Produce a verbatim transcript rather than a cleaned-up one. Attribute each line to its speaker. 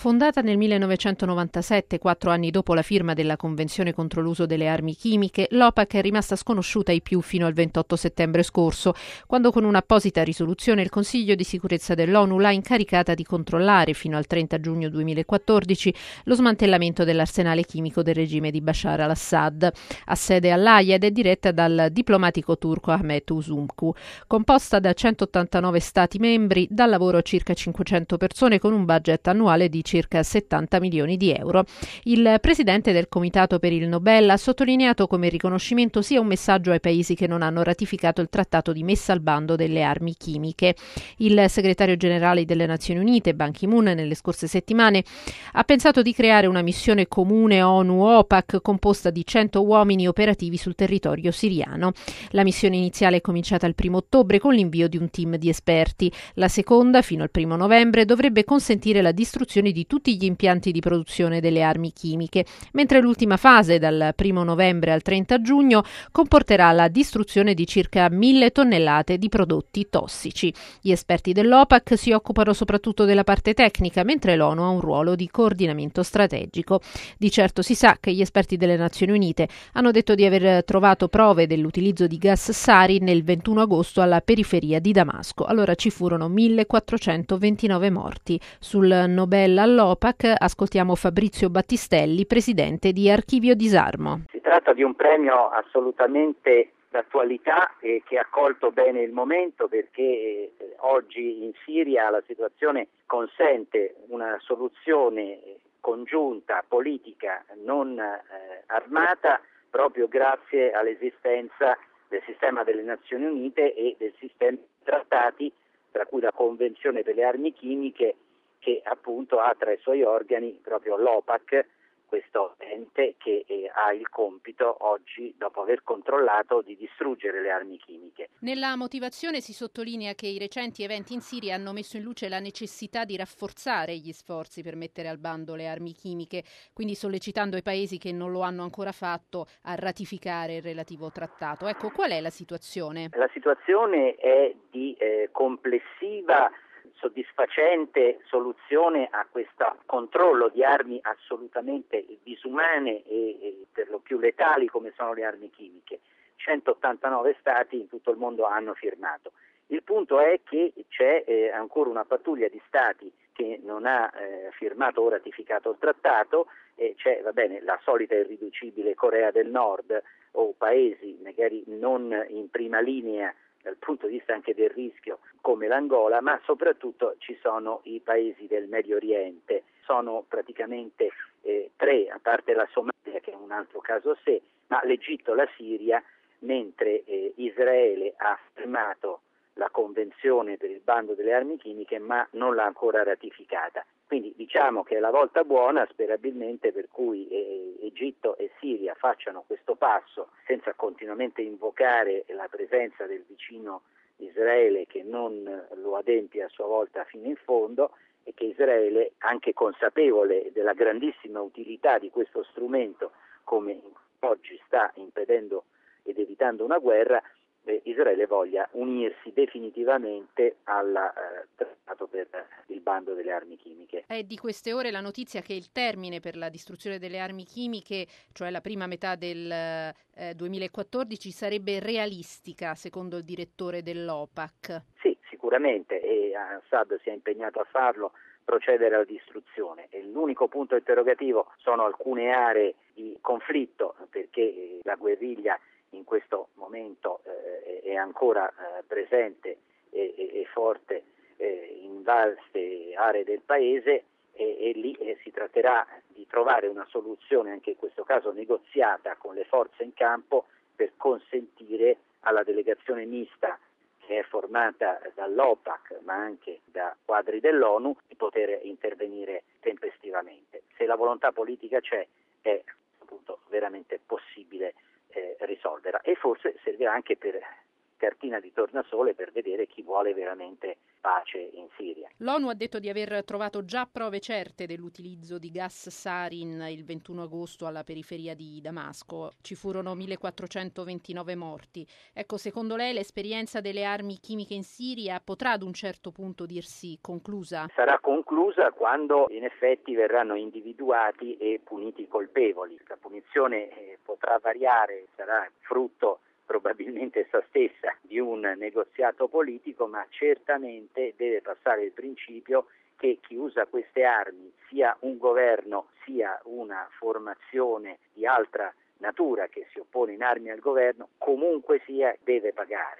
Speaker 1: Fondata nel millenovecentonovantasette, quattro anni dopo la firma della Convenzione contro l'uso delle armi chimiche, l'OPAC è rimasta sconosciuta ai più fino al ventotto settembre scorso, quando con un'apposita risoluzione il Consiglio di sicurezza dell'ONU l'ha incaricata di controllare fino al trenta giugno duemilaquattordici lo smantellamento dell'arsenale chimico del regime di Bashar al-Assad. Ha sede all'Aia ed è diretta dal diplomatico turco Ahmet Uzumcu. Composta da centottantanove Stati membri, dà lavoro a circa cinquecento persone con un budget annuale di circa settanta milioni di euro. Il presidente del Comitato per il Nobel ha sottolineato come il riconoscimento sia un messaggio ai paesi che non hanno ratificato il trattato di messa al bando delle armi chimiche. Il segretario generale delle Nazioni Unite, Ban Ki-moon, nelle scorse settimane ha pensato di creare una missione comune ONU-OPAC composta di cento uomini operativi sul territorio siriano. La missione iniziale è cominciata il primo ottobre con l'invio di un team di esperti. La seconda, fino al primo novembre, dovrebbe consentire la distruzione di tutti gli impianti di produzione delle armi chimiche, mentre l'ultima fase, dal primo novembre al trenta giugno, comporterà la distruzione di circa mille tonnellate di prodotti tossici. Gli esperti dell'OPAC si occupano soprattutto della parte tecnica, mentre l'ONU ha un ruolo di coordinamento strategico. Di certo si sa che gli esperti delle Nazioni Unite hanno detto di aver trovato prove dell'utilizzo di gas sarin nel ventuno agosto alla periferia di Damasco. Allora ci furono millequattrocentoventinove morti. Sul Nobel all'OPAC ascoltiamo Fabrizio Battistelli, presidente di Archivio Disarmo.
Speaker 2: Si tratta di un premio assolutamente d'attualità e che ha colto bene il momento, perché oggi in Siria la situazione consente una soluzione congiunta, politica, non eh, armata, proprio grazie all'esistenza del sistema delle Nazioni Unite e del sistema di trattati, tra cui la Convenzione per le armi chimiche, che appunto ha tra i suoi organi proprio l'OPAC, questo ente che eh, ha il compito oggi, dopo aver controllato, di distruggere le armi chimiche.
Speaker 1: Nella motivazione si sottolinea che i recenti eventi in Siria hanno messo in luce la necessità di rafforzare gli sforzi per mettere al bando le armi chimiche, quindi sollecitando i paesi che non lo hanno ancora fatto a ratificare il relativo trattato. Ecco, qual è la situazione?
Speaker 2: La situazione è di eh, complessiva soddisfacente soluzione a questo controllo di armi assolutamente disumane e, e per lo più letali come sono le armi chimiche. centottantanove stati in tutto il mondo hanno firmato. Il punto è che c'è eh, ancora una pattuglia di stati che non ha eh, firmato o ratificato il trattato, e c'è va bene, la solita irriducibile Corea del Nord o paesi magari non in prima linea dal punto di vista anche del rischio come l'Angola, ma soprattutto ci sono i paesi del Medio Oriente. Sono praticamente eh, tre, a parte la Somalia che è un altro caso a sé, ma l'Egitto, la Siria, mentre eh, Israele ha firmato la Convenzione per il bando delle armi chimiche ma non l'ha ancora ratificata. Quindi diciamo che è la volta buona, sperabilmente, per cui eh, Egitto e Siria facciano questo passo senza continuamente invocare la presenza del vicino Israele che non lo adempie a sua volta fino in fondo, e che Israele, anche consapevole della grandissima utilità di questo strumento, come oggi sta impedendo ed evitando una guerra, eh, Israele voglia unirsi definitivamente al eh, trattato per il bando delle armi chimiche.
Speaker 1: È di queste ore la notizia che il termine per la distruzione delle armi chimiche, cioè la prima metà del eh, duemilaquattordici, sarebbe realistica, secondo il direttore dell'OPAC.
Speaker 2: Sì, sicuramente, e Assad si è impegnato a farlo, procedere alla distruzione. E l'unico punto interrogativo sono alcune aree di conflitto, perché la guerriglia in questo momento eh, è ancora eh, presente e, e, e forte eh, in vaste aree del paese, e, e lì eh, si tratterà di trovare una soluzione, anche in questo caso negoziata con le forze in campo, per consentire alla delegazione mista, che è formata dall'OPAC ma anche da quadri dell'ONU, di poter intervenire tempestivamente. Se la volontà politica c'è, è appunto veramente possibile eh, risolverla, e forse servirà anche per cartina di tornasole per vedere chi vuole veramente pace in Siria.
Speaker 1: L'ONU ha detto di aver trovato già prove certe dell'utilizzo di gas sarin il ventuno agosto alla periferia di Damasco. Ci furono millequattrocentoventinove morti. Ecco, secondo lei l'esperienza delle armi chimiche in Siria potrà ad un certo punto dirsi conclusa?
Speaker 2: Sarà conclusa quando in effetti verranno individuati e puniti i colpevoli. La punizione eh, potrà variare, sarà frutto probabilmente essa stessa di un negoziato politico, ma certamente deve passare il principio che chi usa queste armi, sia un governo sia una formazione di altra natura che si oppone in armi al governo, comunque sia deve pagare.